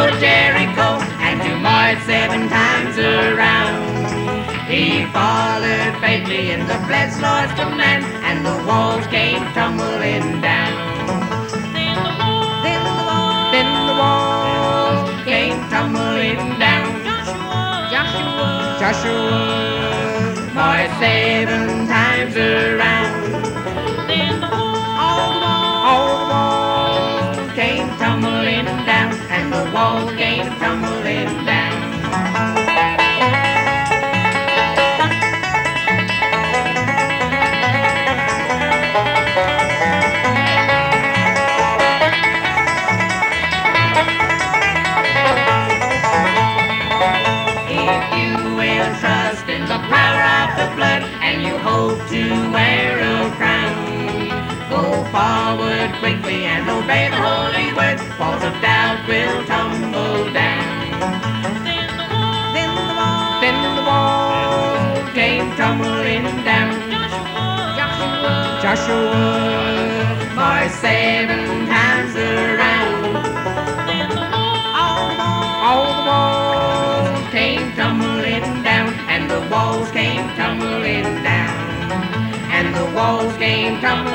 Jericho and to march 7 times around. He followed faithfully in the blessed Lord's command, and the walls came tumbling down. Then the walls came tumbling down. Joshua marched 7 times around. All the walls came tumbling down, and the walls came tumbling down. If you will trust in the power of the blood, and you hope to wear a crown, go forward quickly and obey the holy word. Walls of doubt will tumble down. Then the wall came tumbling down. Joshua marched 7 times around. All the walls came tumbling down, and the walls came tumbling down, and the walls came tumbling